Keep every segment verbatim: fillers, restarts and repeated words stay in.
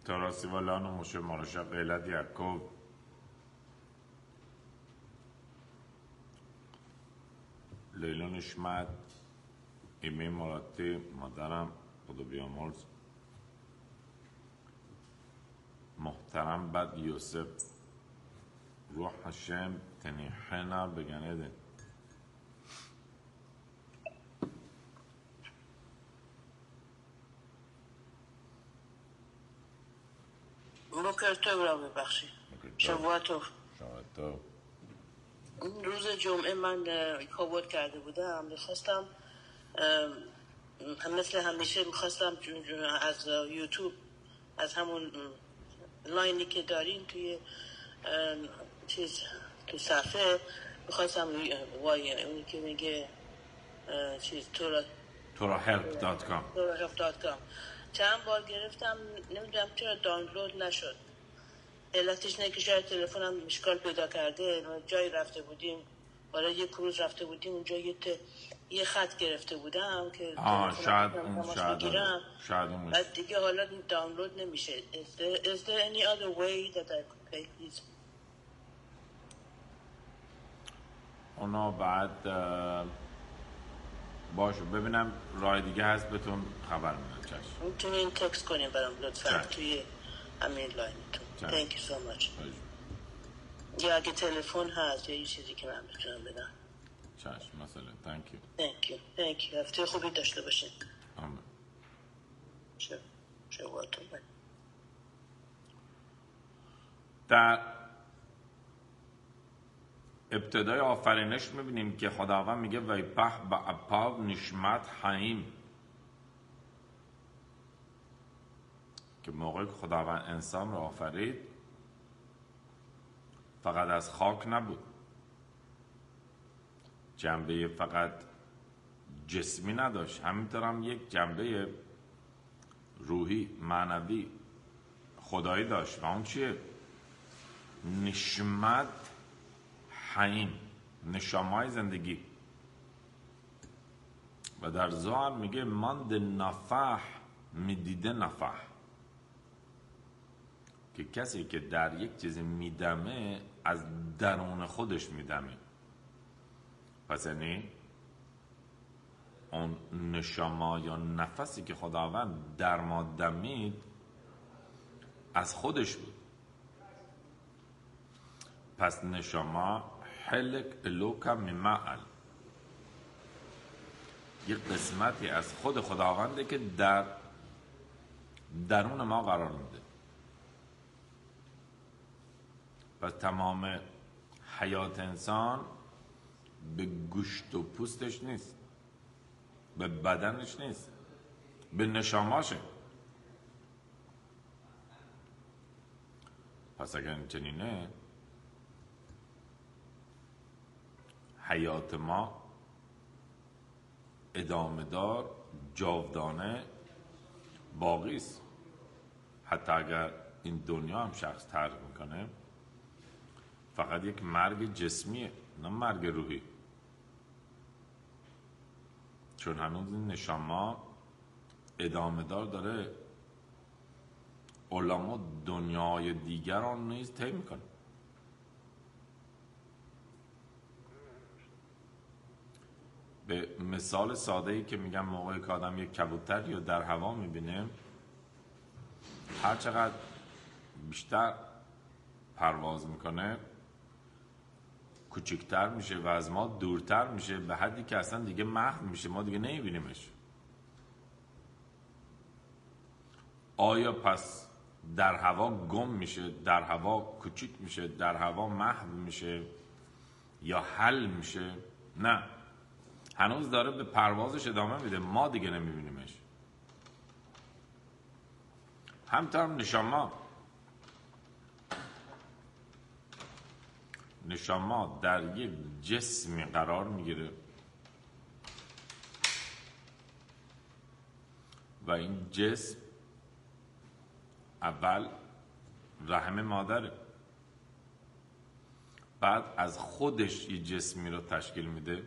תרסיבה לנו משה מרשה קהילת יעקב לעילוי נשמת אמי מורתי مادرم خدا بیامرز محترم بد یوسف روح هشم تنیحنا بگن عدن بکر تو را ببخشی شبوه تو شبوه تو روز جمعه من کابود کرده بودم میخواستم مثل همیشه میخواستم از یوتیوب از همون لاینی که دارین توی چیز تو صفحه میخواستم وای اونی که میگه چیز تورا تورا هلپ دات کام تورا هلپ دات کام چند بار گرفتم نمیدونم چرا دانلود نشد. علتش نه که شاید تلفنم مشکل پیدا کرده. جایی رفته بودیم برای یه کروز رفته بودیم اونجا یه ت... یه خط گرفته بودم که آه شاید اون شاید شاید اون بعد دیگه حالا دانلود نمیشه. Is there, is there any other way that I could pay please? اونا بعد باشه ببینم راه دیگه هست بهتون خبر میدم. چشم میتونین تکست کنین برام لطفا توی همین لاینتون. Thank you so much. یا اگه تلفن هست یا یه چیزی که من بتونم بدم. چشم مثلا thank you. Thank you. Thank you. هفته خوبی داشته باشین. آمین. شب شباتون باید. در ابتدای آفرینش میبینیم که خداوند میگه وی په با اپاو نشمت حیم، که موقعی که خداوند انسان رو آفرید فقط از خاک نبود، جنبه فقط جسمی نداشت، همینطور هم یک جنبه روحی معنوی خدایی داشت و اون چیه؟ نشمت حیم، نشامای زندگی. و در ظاهر میگه ماند نفح میدیده نفح، که کسی که در یک چیزی میدمه از درون خودش میدمه. پس یعنی اون نشما یا نفسی که خداوند در ما دمید از خودش بود. پس نشما حلک الوکا میمعل، یک قسمتی از خود خداونده که در درون ما قرار میده. پس تمام حیات انسان به گوشت و پوستش نیست، به بدنش نیست، به نشاماشه. پس اگر این چنینه حیات ما ادامه دار جاودانه باقی است. حتی اگر این دنیا هم شخص ترک میکنه فقط یک مرگ جسمیه، نه مرگ روحی، چون هنوز این نشما ادامه دار داره علما دنیای دیگر آن نیز طی میکنه. به مثال ساده ای که میگم موقعی که آدم یک کبوتر یا در هوا میبینه هر چقدر بیشتر پرواز میکنه کوچکتر میشه و از ما دورتر میشه، به حدی که اصلا دیگه محو میشه، ما دیگه نمیبینیمش. آیا پس در هوا گم میشه، در هوا کوچیک میشه، در هوا محو میشه یا حل میشه؟ نه، هنوز داره به پروازش ادامه میده، ما دیگه نمیبینیمش. همینطور نشما نشما در یک جسمی قرار میگیره و این جسم اول رحم مادره، بعد از خودش یه جسمی رو تشکیل میده.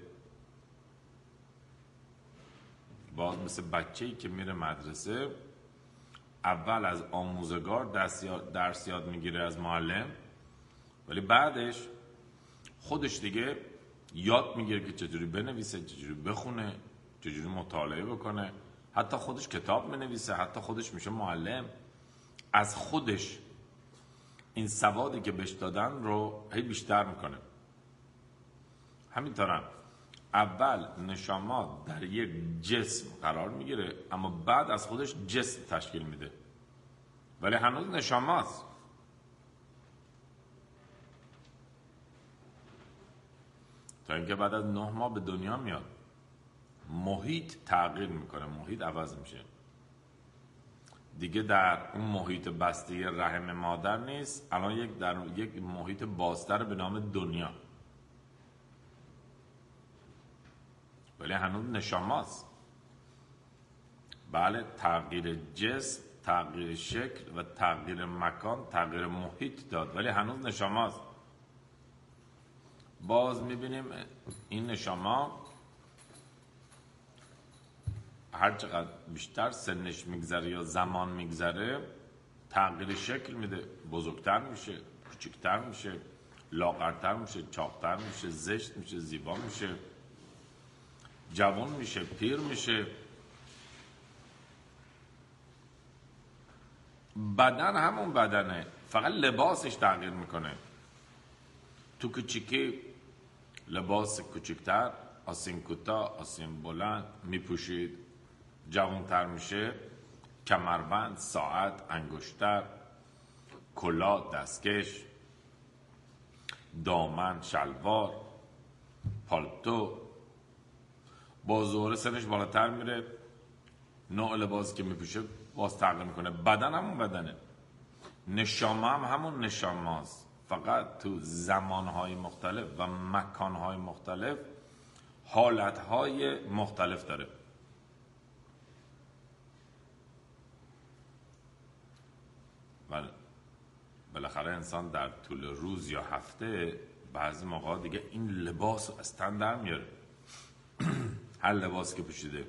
باز مثل بچه‌ای که میره مدرسه اول از آموزگار درس یاد میگیره از معلم، ولی بعدش خودش دیگه یاد میگیره که چجوری بنویسه، چجوری بخونه، چجوری مطالعه بکنه، حتی خودش کتاب بنویسه، حتی خودش میشه معلم. از خودش این سوادی که بهش دادن رو هی بیشتر میکنه. همینطورم اول نشما در یک جسم قرار میگیره، اما بعد از خودش جسم تشکیل میده، ولی هنوز نشماست. تا اینکه بعد از نه ماه به دنیا میاد، محیط تغییر میکنه، محیط عوض میشه، دیگه در اون محیط بسته رحم مادر نیست، الان یک در یک محیط بازتر به نام دنیا، ولی هنوز نشماست. بله، تغییر جسم، تغییر شکل و تغییر مکان، تغییر محیط داد، ولی هنوز نشماست. باز میبینیم این نشما هر چقدر بیشتر سنش میگذره یا زمان میگذره تغییر شکل میده، بزرگتر میشه، کوچکتر میشه، لاغرتر میشه، چاقتر میشه، زشت میشه، زیبا میشه، جوان میشه، پیر میشه. بدن همون بدنه، فقط لباسش تغییر میکنه. تو کوچیکی لباس کوچکتر، آستین کوتاه، آستین بلند میپوشید، جوانتر میشه، کمربند، ساعت، انگشتر، کلاه، دستکش، دامن، شلوار، پالتو. با ظهور سنش بالاتر میره، نوع لباسی که میپوشه باز تغییر میکنه. بدن همون بدنه، نشامه هم همون نشاماست، فقط تو زمانهای مختلف و مکانهای مختلف حالتهای مختلف داره. ولی بالاخره انسان در طول روز یا هفته بعضی موقع دیگه این لباس رو از تن در میاره. هر لباس که پوشیده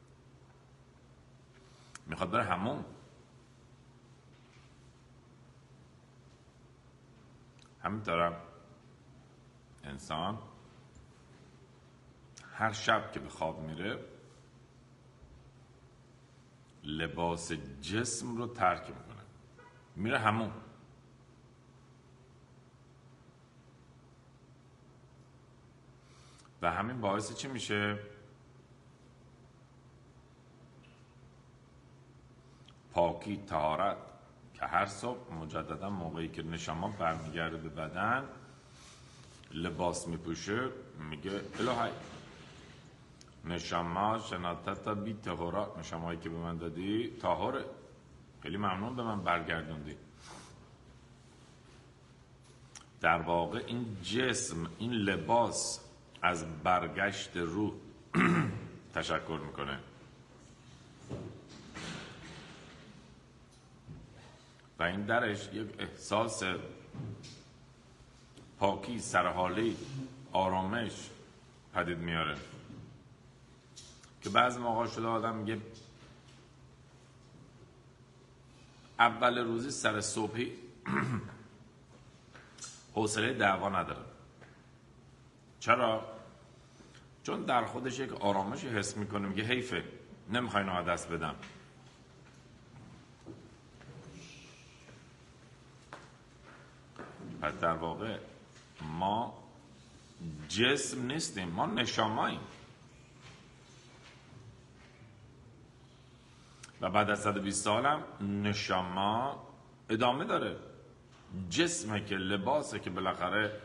میخواد بره حموم. همینطورم انسان هر شب که به خواب میره لباس جسم رو ترک میکنه، میره حموم. و همین باعث چی میشه؟ پاکی، طهارت، که هر صبح مجددا موقعی که نشما برمیگرده به بدن لباس میپوشه میگه الهی نشما شناتتا بی طهورا، نشمایی که به من دادی طاهره، خیلی ممنون به من برگردوندی. در واقع این جسم، این لباس از برگشت روح تشکر میکنه. و این درش یک احساس پاکی، سرحالی، آرامش پدید میاره که بعضی موقع شده آدم میگه اول روزی سر صبحی حوصله دعوا نداره. چرا؟ چون در خودش یک آرامشی حس میکنه، میگه حیفه، نمیخوای اینو دست بدم. پس در واقع ما جسم نیستیم، ما نشاماییم. و بعد از صد و بیست سال هم نشاما ادامه داره. جسمه که لباسه که بالاخره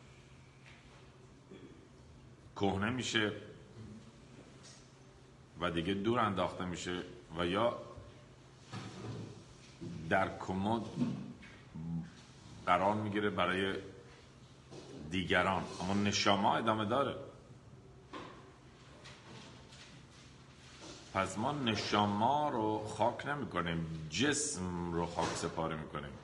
کهنه میشه و دیگه دور انداخته میشه و یا در کمد قرار میگیره برای دیگران، اما نشاما ادامه داره. پس ما نشاما رو خاک نمی کنیم، جسم رو خاک سپاری می کنیم.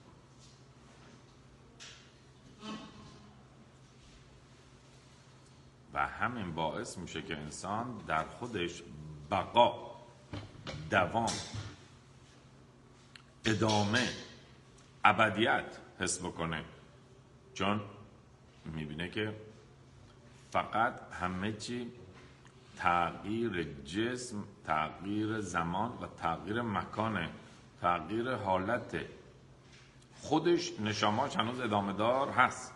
و همین باعث میشه که انسان در خودش بقا، دوام ادامه، ابدیت حس بکنه، چون میبینه که فقط همه چی تغییر جسم، تغییر زمان و تغییر مکانه، تغییر حالت خودش، نشاماش هنوز ادامه دار هست.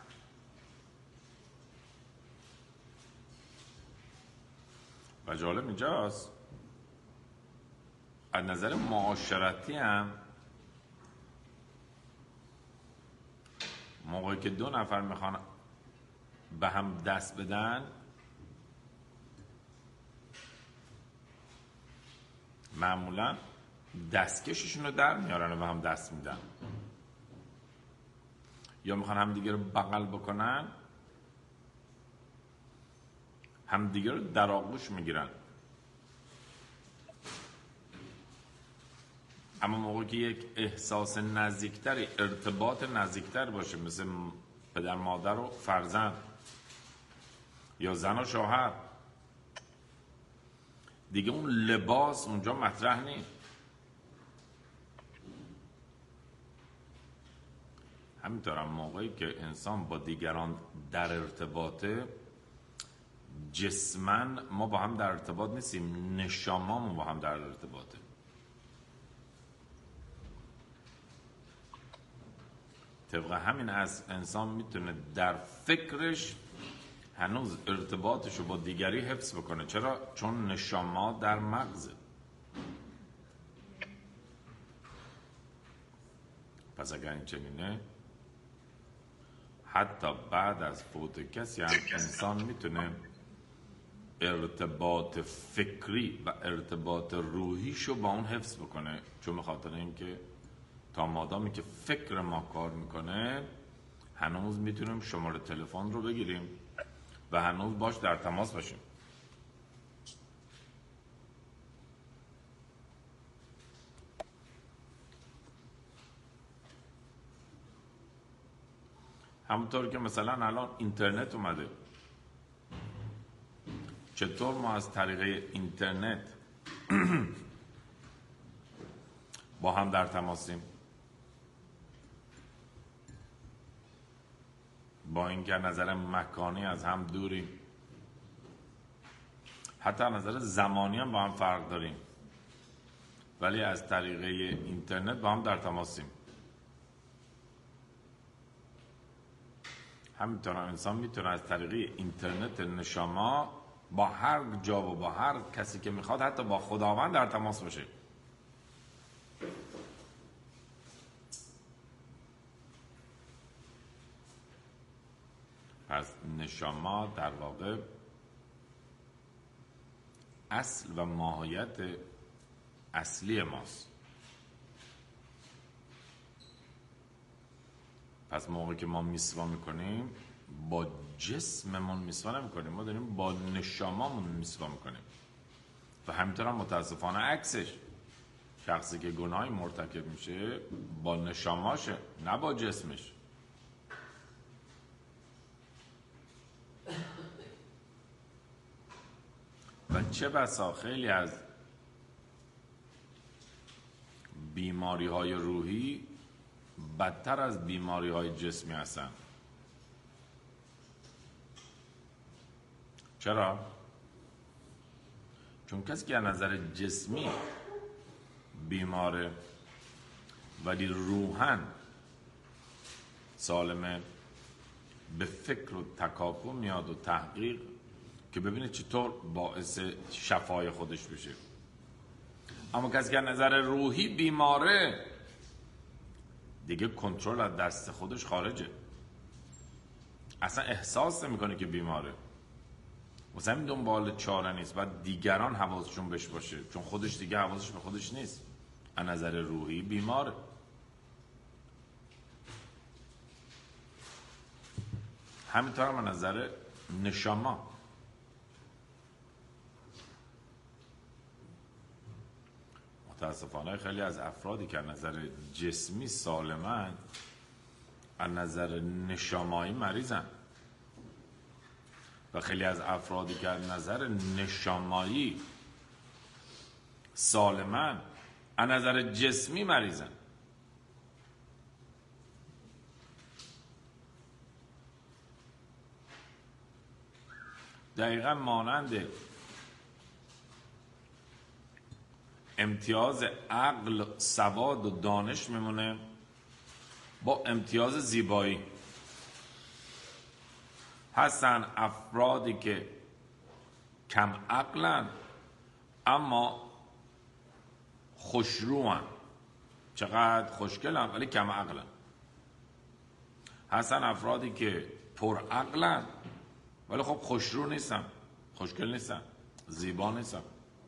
و جالب اینجاست از نظر معاشرتی هم موقعی که دو نفر میخوان به هم دست بدن، معمولا دستکششون رو در میارن و به هم دست میدن، یا میخوان همدیگه رو بغل بکنن، همدیگه رو در آغوش میگیرن. اما موقعی که یک احساس نزدیکتری، ارتباط نزدیکتر باشه، مثل پدر مادر و فرزند یا زن و شوهر، دیگه اون لباس اونجا مطرح نیست. همینطور هم موقعی که انسان با دیگران در ارتباطه، جسمن ما با هم در ارتباط نیستیم، نشامامون با هم در ارتباطه. طبق همین از انسان میتونه در فکرش هنوز ارتباطش رو با دیگری حفظ بکنه. چرا؟ چون نشاما در مغزه. پس اگر این چنینه، حتی بعد از فوت کسی هم انسان میتونه ارتباط فکری و ارتباط روحیشو با اون حفظ بکنه، چون به خاطر اینکه تا مادامی که فکر ما کار میکنه هنوز میتونیم شماره تلفن رو بگیریم و هنوز باش در تماس باشیم. همونطور که مثلا الان اینترنت اومده، چطور ما از طریق اینترنت با هم در تماسیم، با اینکه نظر مکانی از هم دوریم، حتی نظر زمانی هم با هم فرق داریم، ولی از طریق اینترنت با هم در تماسیم. همینطور انسان میتونه از طریق اینترنت نشاما با هر جا و با هر کسی که میخواد، حتی با خداوند در تماس باشه. پس نشاما در واقع اصل و ماهیت اصلی ماست. پس موقعی که ما میسوا میکنیم با جسممون میسوا نمیکنیم، ما داریم با نشامامون میسوا میکنیم. و همینطور هم متاسفانه عکسش، شخصی که گناهی مرتکب میشه با نشاماشه، نه با جسمش. و چه بسا خیلی از بیماری های روحی بدتر از بیماری های جسمی هستن. چرا؟ چون کسی که از نظر جسمی بیماره ولی روحاً سالمه، به فکر و تکاپو میاد و تحقیق که ببینه چطور باعث شفای خودش بشه. اما کسی که از نظر روحی بیماره، دیگه کنترل از دست خودش خارجه، اصلا احساس نمیکنه که بیماره، واسه همین دنبال چاره نیست و دیگران حواسشون بهش باشه، چون خودش دیگه حواسش به خودش نیست. از نظر روحی بیماره. همینطور هم از نظر نشاما. متاسفانه خیلی از افرادی که از نظر جسمی سالمن، از نظر نشامایی مریضن. و خیلی از افرادی که از نظر نشامایی سالمن، از نظر جسمی مریضن. دقیقا مانند امتیاز عقل، سواد و دانش میمونه با امتیاز زیبایی. هستن افرادی که کم عقلن اما خوشروان، چقدر خوشگلن ولی کم عقلن. هستن افرادی که پر عقلن ولی خب خوشرو نیستن، خوشگل نیستن، زیبا نیستن.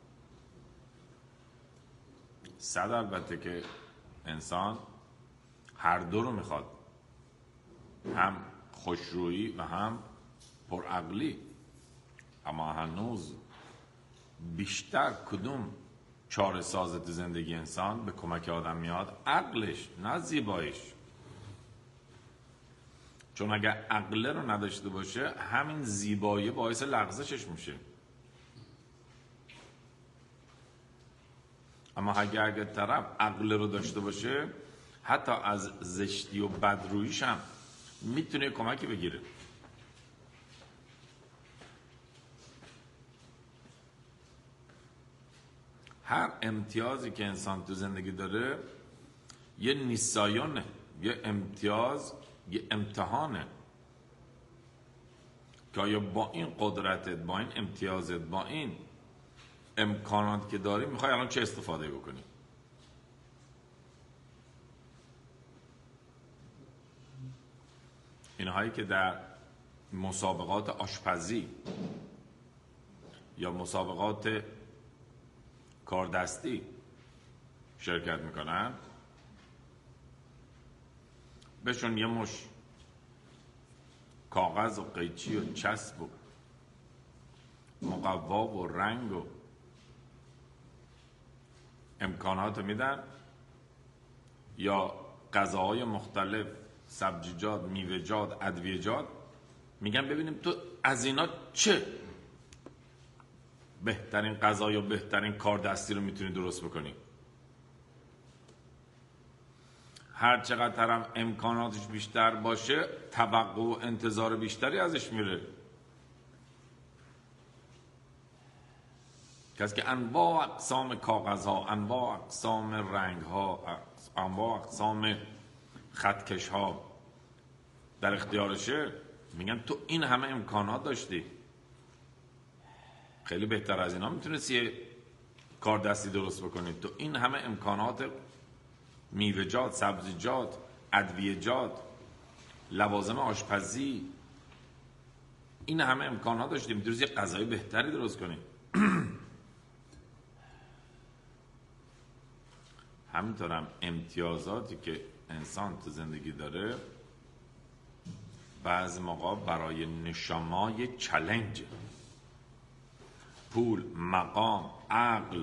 صد البته که انسان هر دو رو میخواد، هم خوشرویی و هم پرعقلی، اما هنوز بیشتر کدوم چاره ساز تو زندگی انسان به کمک آدم میاد؟ عقلش، نه زیباییش. چون اگر عقل رو نداشته باشه همین زیبایی باعث لغزشش میشه. اما اگر اگر طرف عقل رو داشته باشه حتی از زشتی و بدرویش هم میتونه کمکی بگیره. هر امتیازی که انسان تو زندگی داره یه نیسایونه، یه امتیاز، یه امتحانه که آیا با این قدرتت، با این امتیازت، با این امکانات که داری میخوای الان چه استفاده بکنی. اینهایی که در مسابقات آشپزی یا مسابقات کاردستی شرکت میکنن، بهشون یه مش کاغذ و قیچی و چسب و مقوا و رنگ و امکانات میدن، یا غذاهای مختلف، سبزیجات، میوه‌جات، ادویه‌جات، میگن ببینیم تو از اینا چه بهترین غذا یا بهترین کار دستی رو میتونی درست بکنی. هر چقدر هم امکاناتش بیشتر باشه توقع و انتظار بیشتری ازش میره. کسی که انواع اقسام کاغذها، انواع اقسام رنگها، انواع اقسام خطکشها در اختیارشه، میگن تو این همه امکانات داشتی، خیلی بهتر از اینا میتونستی یه کار دستی درست بکنی. تو این همه امکانات میوه‌جات، سبزیجات، ادویه‌جات، لوازم آشپزی، این همه امکانات داشتی، میتونستی یه غذای بهتری درست کنی. همینطورم امتیازاتی که انسان تو زندگی داره بعضی موقع برای نشامای چلنج، پول، مقام، عقل،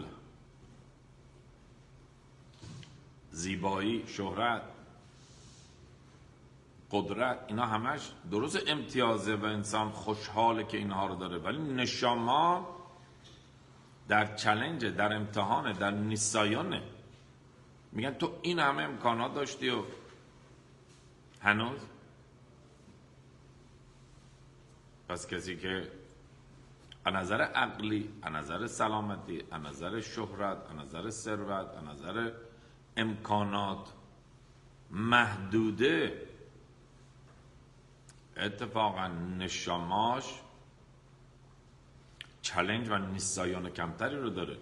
زیبایی، شهرت، قدرت، اینا همش درست امتیازه و انسان خوشحاله که اینها رو داره، ولی نشاما در چلنج، در امتحان، در نیسایانه. میگن تو این همه امکانات داشتی و هنوز. پس کسی که از نظر عقلی، از نظر سلامتی، از نظر شهرت، از نظر ثروت، از نظر امکانات محدوده، اتفاقا نشاماش چالش و نیسایان کمتری رو داره.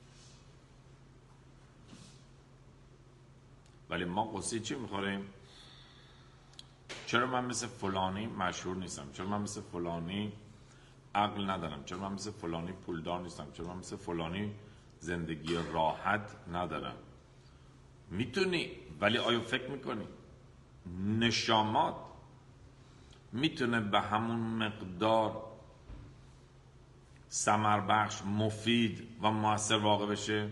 ولی ما قصه چی میخوریم؟ چرا من مثل فلانی مشهور نیستم؟ چرا من مثل فلانی عقل ندارم؟ چرا من مثل فلانی پولدار نیستم؟ چرا من مثل فلانی زندگی راحت ندارم؟ میتونی، ولی آیا فکر میکنی نشامات میتونه به همون مقدار ثمر بخش، مفید و موثر واقع بشه؟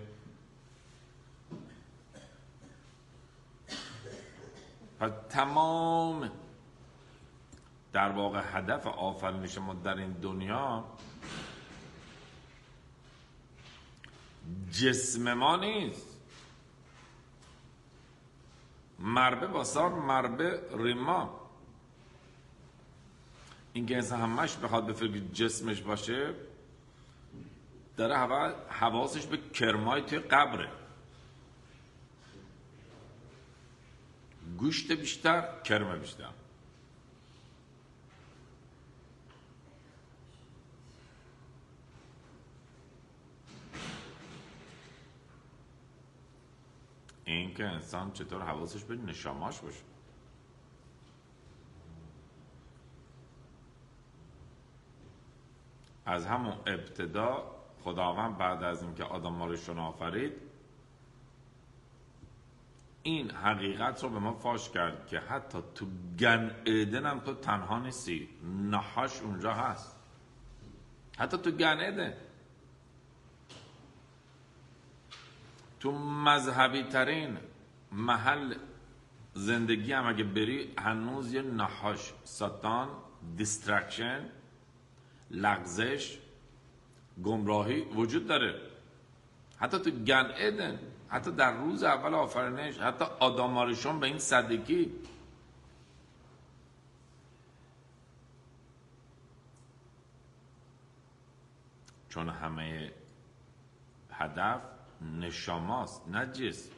پس تمام در واقع هدف آفرینش ما در این دنیا جسم ما نیست. مربه باسار مربه ریما. اینکه انسان همش بخواد به فکر جسمش باشه، داره حواسش به کرمای توی قبره. گوشت بیشتر، کرم بیشتر. این که انسان چطور حواسش به نشاماش باشه. از همون ابتدا خداوند بعد از اینکه آدم رو آفرید، این حقیقت رو به ما فاش کرد که حتی تو گن ایدن هم تو تنها نیستی، نحاش اونجا هست. حتی تو گن ایدن، تو مذهبی ترین محل زندگی هم اگه بری، هنوز یه نحاش، ساتان، دیسترکشن، لغزش، گمراهی وجود داره. حتی تو گن ایدن، حتی در روز اول آفرینش، حتی آداماریشون به این صدیکی. چون همه هدف نشاماست، نه جسم.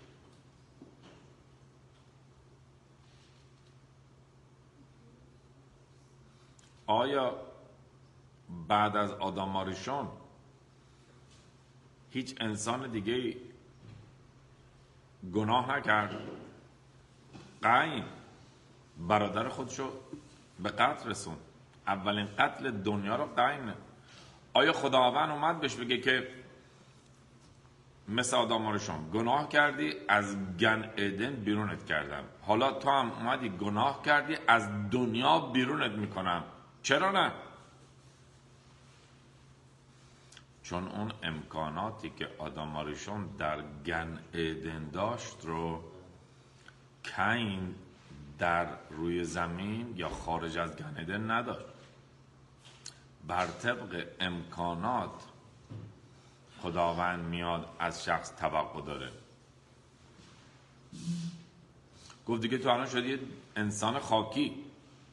آیا بعد از آداماریشون هیچ انسان دیگه گناه نکرد؟ قاین برادر خودشو به قتل رسون، اولین قتل دنیا رو قاین. آیا خداوند اومد بهش بگه که مثل آداماریشون گناه کردی، از گن ایدن بیرونت کردم، حالا تو هم اومدی گناه کردی، از دنیا بیرونت میکنم؟ چرا نه؟ چون اون امکاناتی که آداماریشون در گن ایدن داشت رو کاین در روی زمین یا خارج از گن ایدن نداشت. بر طبق امکانات خداوند میاد از شخص توقع داره. گفت دیگه تو الان شدی انسان خاکی،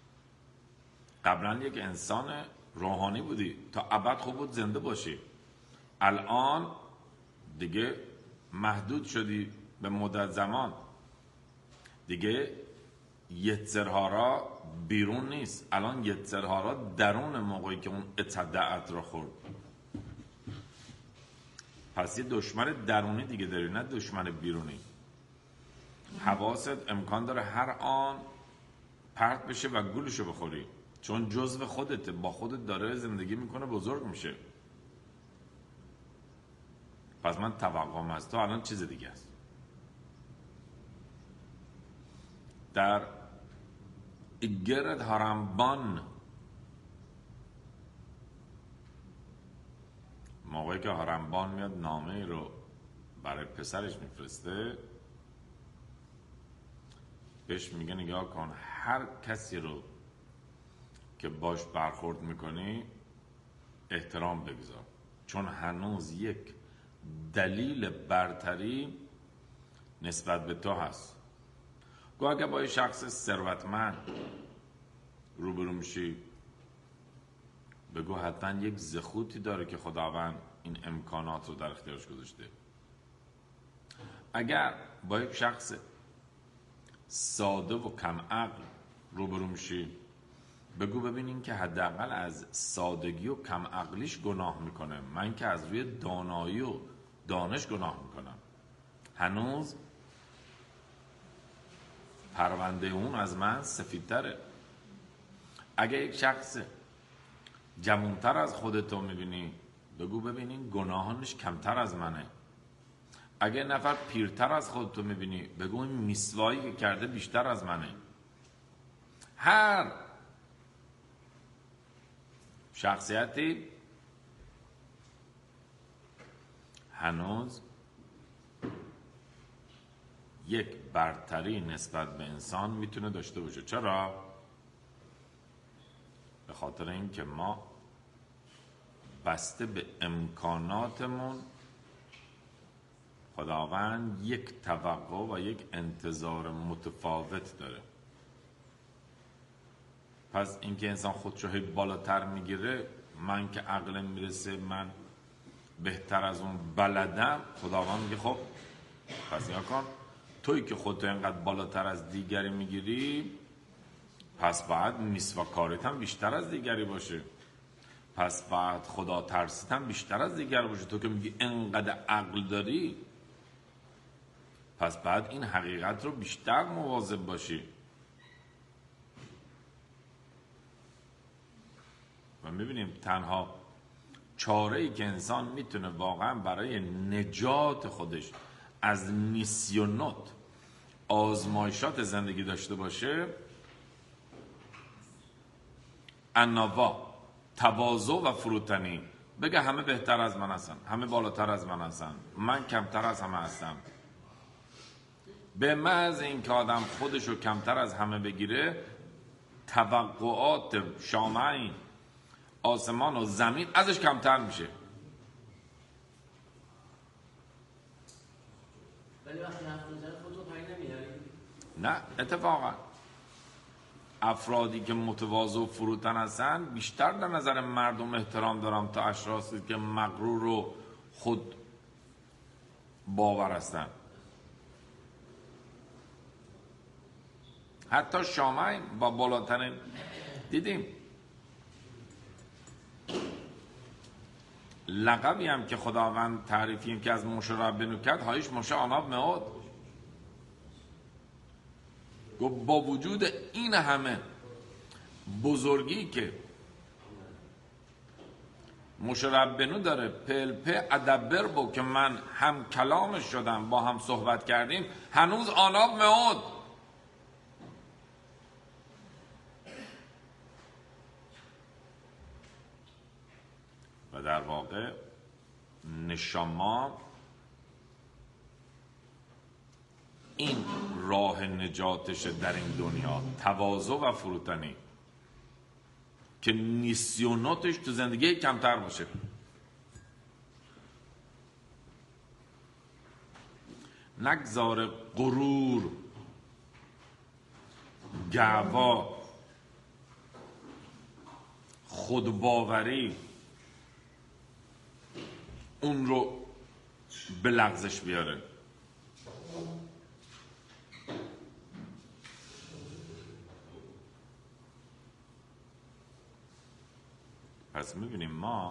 قبلا یک انسان روحانی بودی، تا ابد خوب بود زنده باشی. الان دیگه محدود شدی به مدت زمان. دیگه یتزرهارا بیرون نیست، الان یتزرهارا درون موقعی که اون اتدعت رو خورد. پس یه دشمن درونی دیگه داری، نه دشمن بیرونی. حواست امکان داره هر آن پرت بشه و گولشو بخوری، چون جزو خودته، با خودت داره زندگی میکنه، بزرگ میشه. پس من توقعم از تو الان چیز دیگه است. در گرد هارمبان، موقعی که هارمبان میاد نامه رو برای پسرش میفرسته، بهش میگه نگاه کن، هر کسی رو که باش برخورد میکنی احترام بگذار، چون هنوز یک دلیل برتری نسبت به تو هست. گوه اگه با یه شخص ثروتمند روبرو میشی، بگو حتما یک زخوتی داره که خداوند این امکانات رو در اختیارش گذاشته. اگر با یک شخص ساده و کم عقل روبرو میشی، بگو ببینین که حداقل از سادگی و کم عقلیش گناه میکنه، من که از روی دانایی و دانش گناه میکنم. هنوز پرونده اون از من سفیدتره. اگه یک شخص جوانتر از خودتو میبینی، بگو ببینین گناهانش کمتر از منه. اگه نفر پیرتر از خودتو میبینی، بگو این میسوایی که کرده بیشتر از منه. هر شخصیتی هنوز یک برتری نسبت به انسان میتونه داشته باشه. چرا؟ به خاطر این که ما بسته به امکاناتمون خداوند یک توقع و یک انتظار متفاوت داره. پس اینکه انسان خودشو هی بالاتر میگیره، من که عقلم میرسه من بهتر از اون بلدم، خداوند میگه خب پس نگاه کن، تویی که خودتو اینقدر بالاتر از دیگری میگیری، پس باید میسوا کارت هم بیشتر از دیگری باشه، پس باید خدا ترسیت هم بیشتر از دیگر باشه. تو که میگی انقدر عقل داری، پس باید این حقیقت رو بیشتر مواظب باشی. و میبینیم تنها چاره ای که انسان میتونه واقعا برای نجات خودش از نیسیونوت، آزمایشات زندگی داشته باشه، اناوا، تواضع و فروتنی، بگه همه بهتر از من هستن، همه بالاتر از من هستن، من کمتر از همه هستم. به محض این که آدم خودشو کمتر از همه بگیره، توقعات شامعین آسمان و زمین ازش کمتر میشه. ولی وقتی حرف میزنه خودتو پایین نمیاری؟ نه، اتفاقا افرادی که متواضع و فروتن هستن بیشتر در نظر مردم احترام دارن تا اشخاصی که مغرور و خود باور هستن. حتی شامعین با بالاترین دیدیم لقبی هم که خداوند تعریفیم که از موشه ربنو کرد، هایش موشه آناب مئود. گفت با وجود این همه بزرگی که موشه ربنو داره، پلپه ادبر بو که من هم کلامش شدم، با هم صحبت کردیم، هنوز آناب مئود. و در واقع نشما این راه نجاتش در این دنیا، تواضع و فروتنی، که نیسیوناتش تو زندگی کمتر باشه. نگذار غرور، گعوا، خودباوری اون رو به لغزش بیاره. پس میبینیم ما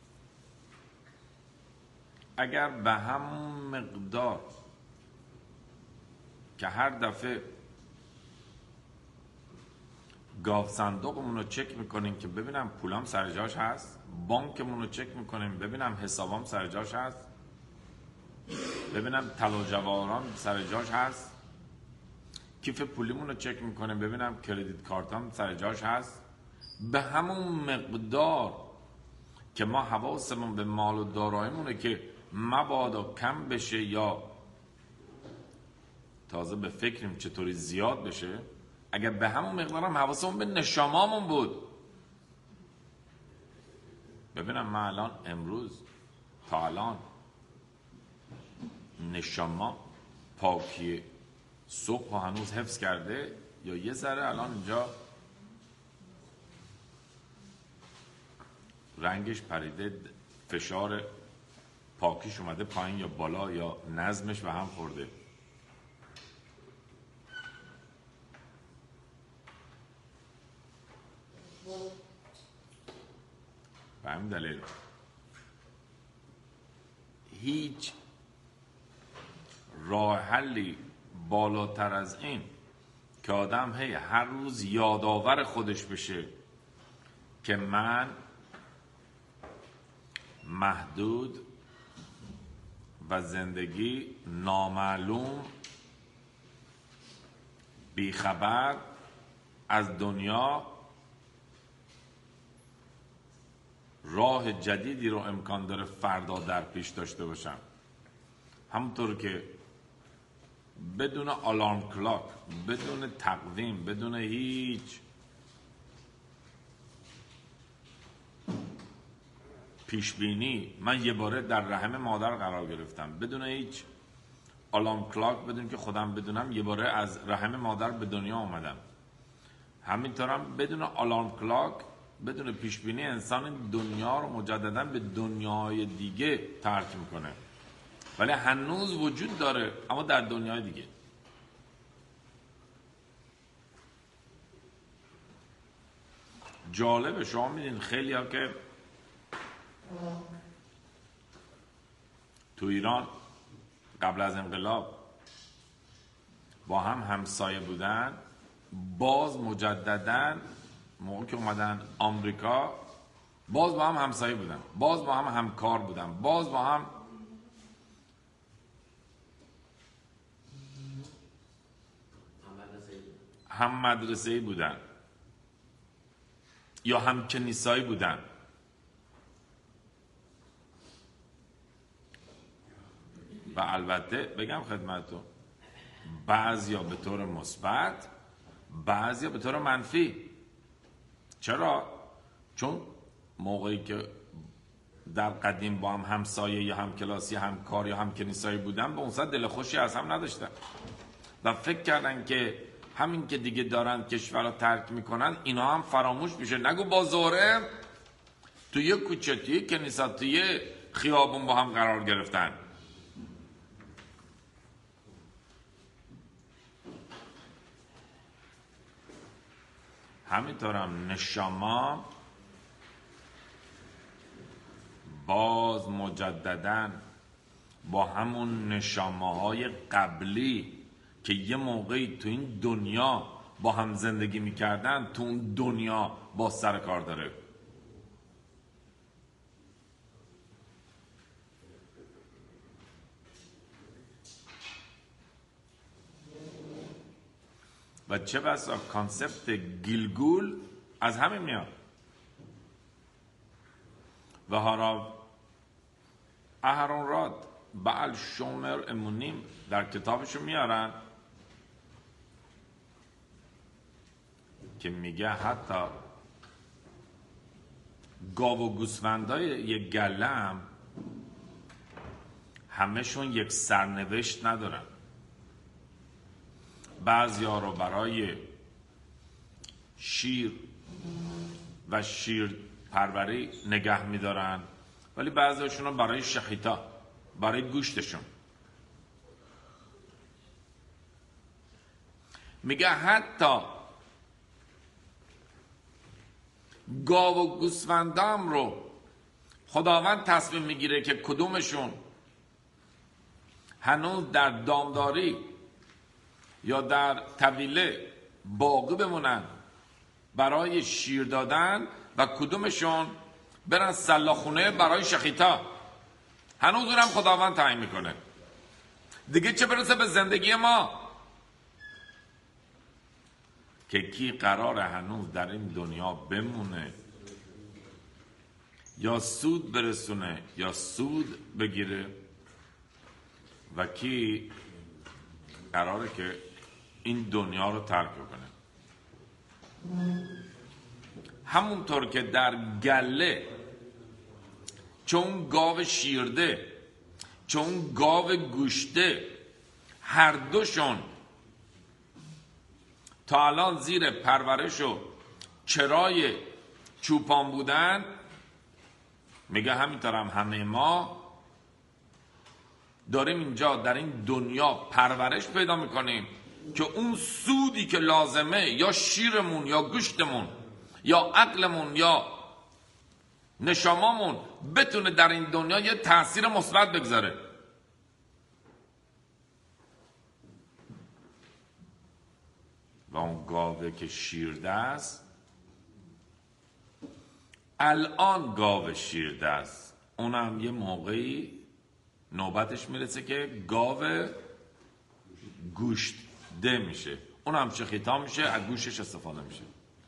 اگر به همون مقدار که هر دفعه گاو صندوقمون رو چک میکنیم که ببینم پولام سر جاش هست، بانکمون رو چک میکنیم ببینم حسابام سر جاش هست، ببینم طلا و جواهرام سر جاش هست، کیف پولیمون رو چک میکنیم ببینم کردیت کارتام سر جاش هست، به همون مقدار که ما حواسمون به مال و داراییمونه که مبادا کم بشه یا تازه به فکریم چطوری زیاد بشه، اگر به همون مقدار هم حواسمون به نشامامون بود، ببینم من الان امروز تا الان نشاما پاکی صبح هنوز حفظ کرده یا یه ذره الان اینجا رنگش پریده، فشار پاکیش اومده پایین یا بالا، یا نظمش به هم خورده. به همین دلیل هیچ راه حلی بالاتر از این که آدم هی هر روز یادآور خودش بشه که من محدود و زندگی نامعلوم، بیخبر از دنیا، راه جدیدی رو امکان داره فردا در پیش داشته باشم. همونطور که بدون آلارم کلاک، بدون تقویم، بدون هیچ پیشبینی من یه باره در رحم مادر قرار گرفتم، بدون هیچ آلارم کلاک، بدون که خودم بدونم یه باره از رحم مادر به دنیا اومدم. همینطورم بدون آلارم کلاک، بدون پیشبینی، انسان دنیا رو مجددا به دنیای دیگه ترک میکنه، ولی هنوز وجود داره اما در دنیای دیگه. جالبه، شما میدین خیلی ها که تو ایران قبل از انقلاب با هم همسایه بودن، باز مجدداً موقع که اومدن آمریکا باز با هم همسایه بودن، باز با هم همکار بودن، باز با هم هم مدرسه‌ای بودن یا هم کنیسایی بودن. و البته بگم خدمتتون بعضیا به طور مثبت، بعضیا به طور منفی. چرا؟ چون موقعی که در قدیم با هم همسایه یا هم کلاسی، هم کار یا هم کنیسایی بودن، به اون سر دل خوشی از هم نداشتن و فکر کردن که همین که دیگه دارن کشور رو ترک میکنن اینا هم فراموش میشه. نگو با زهره توی یه کوچه، توی یه کنیسا، توی یه خیابون با هم قرار گرفتن. همینطورم نشاما باز مجدداً با همون نشامه‌های قبلی که یه موقعی تو این دنیا با هم زندگی میکردن، تو اون دنیا با سر کار داره. و چه بسا کانسپت گیلگول از همین میاد. و هارا اهرون راد بعل شومر امونیم در کتابشو میارن که میگه حتی گاو و گوسفندای یک گله هم همه‌شون یک سرنوشت ندارن. بعضیا رو برای شیر و شیر پروری نگه میدارن، ولی بعضیشون رو برای شخیتا، برای گوشتشون. میگه حتی گاو و گوسفندام رو خداوند تصمیم میگیره که کدومشون هنوز در دامداری یا در طویله باقی بمونن برای شیر دادن و کدومشون برن سلاخونه برای شخیتا. هنوز اونم خداوند تعیین میکنه. دیگه چه برسه به زندگی ما که کی قراره هنوز در این دنیا بمونه یا سود برسونه یا سود بگیره و کی قراره که این دنیا رو ترک کنه. همونطور که در گله چون گاو شیرده، چون گاو گوشته، هر دوشون تا الان زیر پرورش و چرای چوپان بودن، میگه همینطور هم همه ما داریم اینجا در این دنیا پرورش پیدا میکنیم که اون سودی که لازمه، یا شیرمون یا گوشتمون یا عقلمون یا نشامامون، بتونه در این دنیا یه تأثیر مثبت بگذاره. و اون گاوه که شیرده است، الان گاو شیرده است، اونم یه موقعی نوبتش میرسه که گاو گوشت ده میشه، اونم شخیتا میشه، از گوشش استفاده میشه.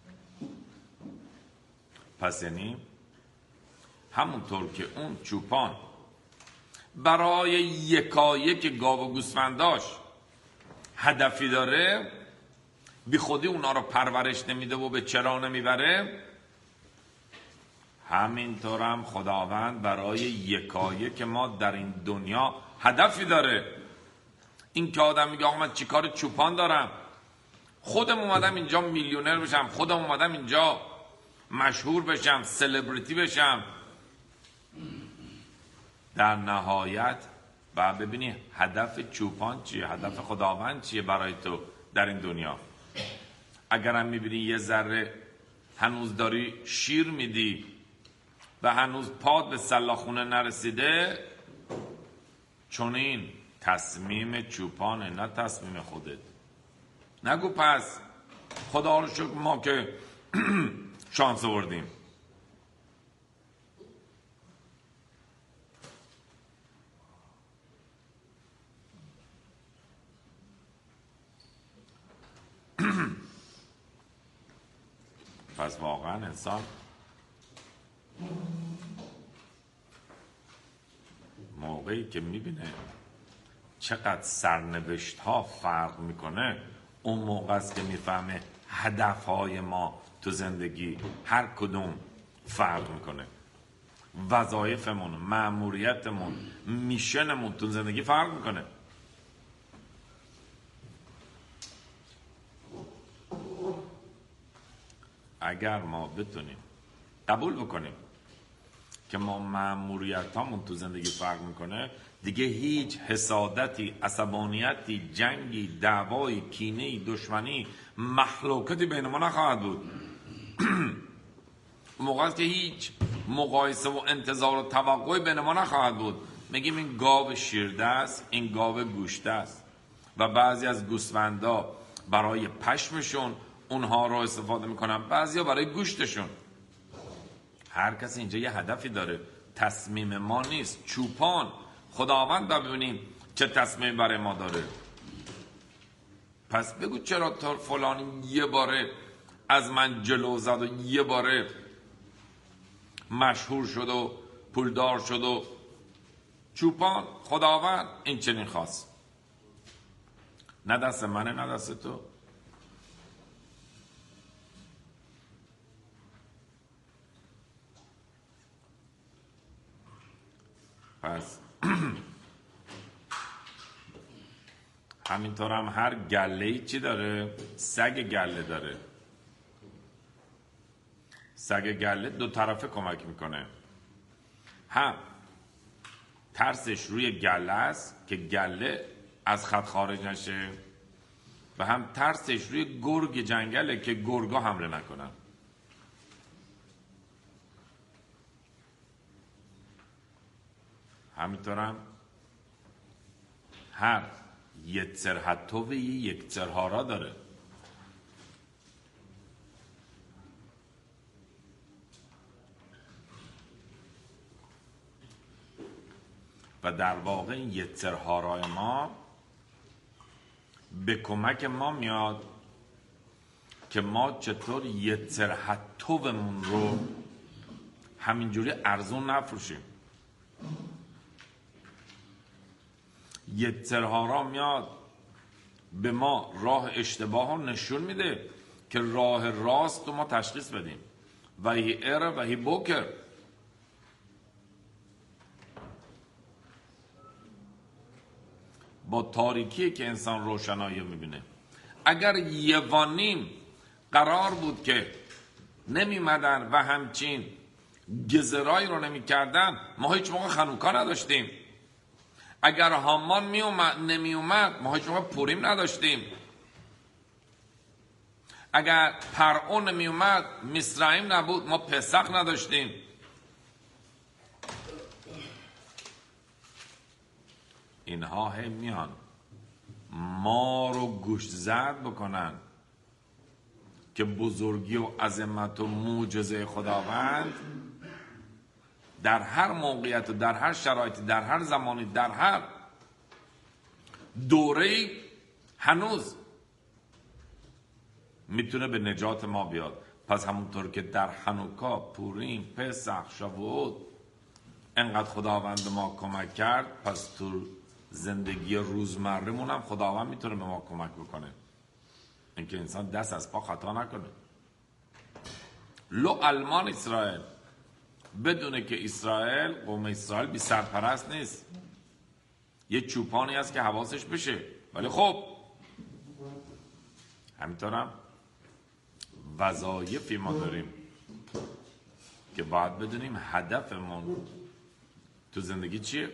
پس یعنی همونطور که اون چوپان برای یکایک گاو و گوسفنداش هدفی داره، بی خودی اونا رو پرورش نمیده و به چرا نمیبره، همینطور هم خداوند برای یکایک ما در این دنیا هدفی داره. این که آدم میگه آقا من چیکار چوپان دارم، خودم اومدم اینجا میلیونر بشم، خودم اومدم اینجا مشهور بشم، سلبریتی بشم. در نهایت و ببینی هدف چوپان چیه، هدف خداوند چیه برای تو در این دنیا. اگرم میبینی یه ذره هنوز داری شیر میدی و هنوز پاد به سلاخونه نرسیده، چون این تصمیم چوپانه نه تصمیم خودت. نگو پس خدا رو شکر ما که شانس آوردیم. پس واقعا انسان موقعی که میبینه چقدر سرنوشت ها فرق میکنه، اون موقع است که میفهمه هدف های ما تو زندگی هر کدوم فرق میکنه. وظایفمون، مأموریتمون، میشنمون تو زندگی فرق میکنه. اگر ما بتونیم قبول بکنیم که ما مأموریتامون تو زندگی فرق میکنه، دیگه هیچ حسادتی، عصبانیتی، جنگی، دعوایی، کینه‌ای، دشمنی، مخلوقاتی بین ما نخواهد بود. موقع است که هیچ مقایسه و انتظار و توقعی بین ما نخواهد بود. میگیم این گاو شیرده است، این گاو گوشته است و بعضی از گوسفندا برای پشمشون اونها رو استفاده میکنن، بعضیا برای گوشتشون. هر کسی اینجا یه هدفی داره، تصمیم ما نیست. چوپان خداوند ببینیم چه تصمیمی برای ما داره. پس بگو چرا تا فلانی یه باره از من جلو زد و یه باره مشهور شد و پولدار شد و چوپان خداوند این چنین خواست. نه دست منه نه دست تو. پس همینطور هم هر گله‌ای چی داره؟ سگ گله داره. سگ گله دو طرفه کمک میکنه. هم ترسش روی گله است که گله از خط خارج نشه و هم ترسش روی گرگ جنگله که گرگا حمله نکنن. همینطور هم هر یتسر حتوی یکتر هارا داره. و در واقع این یتسر هارای ما به کمک ما میاد که ما چطور یتسر حتومون رو همینجوری ارزون نفروشیم. یترهارا میاد به ما راه اشتباه ها نشون میده که راه راست رو ما تشخیص بدیم. و هی اره و هی بوکر. با تاریکیه که انسان روشنایی رو میبینه. اگر یوانیم قرار بود که نمیمدن و همچین گزرایی رو نمیکردن، ما هیچ موقع خنوکا نداشتیم. اگر هامان می اومد نمی اومد، ما هیچ موقع پوریم نداشتیم. اگر فرعون نمی اومد، مصرعیم نبود، ما پسخ نداشتیم. اینها هم میان ما رو گوش زد بکنن که بزرگی و عظمت و معجزه خداوند در هر موقعیت و در هر شرایطی، در هر زمانی، در هر دوره‌ای هنوز میتونه به نجات ما بیاد. پس همونطور که در حنوکا، پوریم، پسخ، شاووت انقدر خداوند ما کمک کرد، پس تو زندگی روزمره‌مون هم خداوند میتونه به ما کمک بکنه. اینکه انسان دست از پا خطا نکنه. لو المان اسرائیل، بدونه که اسرائیل، قوم اسرائیل بی سرپرست نیست. یه چوپانی هست که حواسش بشه. ولی خب همینطورم وظایفی ما داریم که باید بدونیم هدفمون تو زندگی چیه.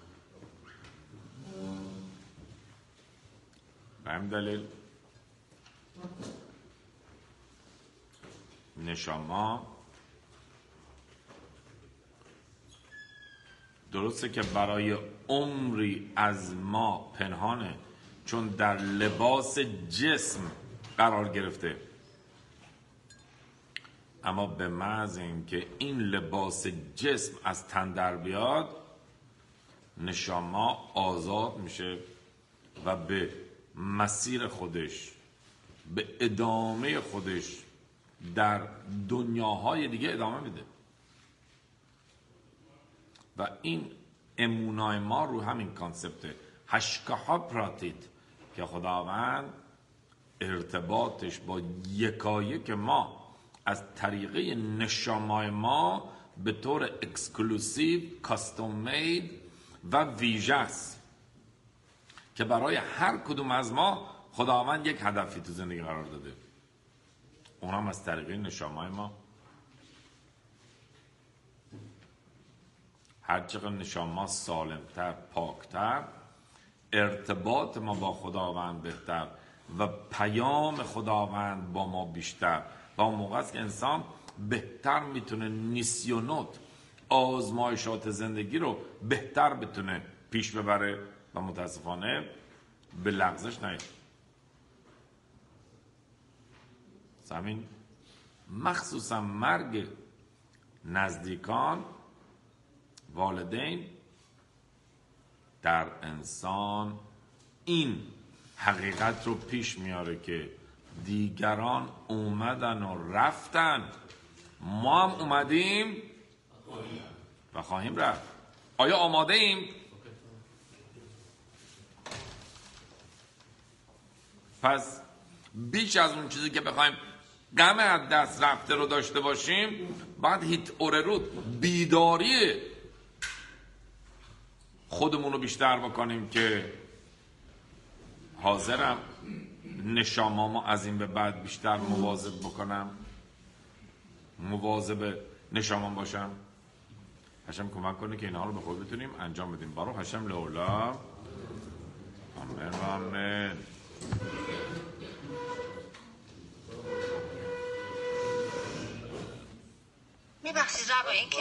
به همین دلیل نشاما درسته که برای عمری از ما پنهانه، چون در لباس جسم قرار گرفته، اما به محض اینکه این لباس جسم از تن در بیاد، نشاما آزاد میشه و به مسیر خودش، به ادامه خودش در دنیاهای دیگه ادامه میده. و این امونای ما رو همین کانسپت هشکاها پراتید که خداوند ارتباطش با یکایک ما از طریقه نشامای ما به طور اکسکلوسیو، کاستوم مید و ویژه است که برای هر کدوم از ما خداوند یک هدفی تو زندگی قرار داده، اونم از طریقه نشامای ما. هر چقدر نشاما سالمتر، پاکتر، ارتباط ما با خداوند بهتر و پیام خداوند با ما بیشتر، و اون موقع است که انسان بهتر میتونه نیسیونوت، آزمایشات زندگی رو بهتر بتونه پیش ببره و متاسفانه به لغزش نیاد. همین مخصوصا مرگ نزدیکان، والدین، در انسان این حقیقت رو پیش میاره که دیگران اومدن و رفتن، ما هم اومدیم و خواهیم رفت. آیا آماده ایم؟ پس بیش از اون چیزی که بخوایم غم از دست رفته رو داشته باشیم، باید هیت اوررود بیداری خودمون رو بیشتر بکنیم که حاضرم نشامامو از این به بعد بیشتر مواظب بکنم، مواظب نشامام باشم. هشم کمک کنه که اینها رو به خود بتونیم انجام بدیم. بارو هشم لولا. آمین و آمین. میبخشید ربا این که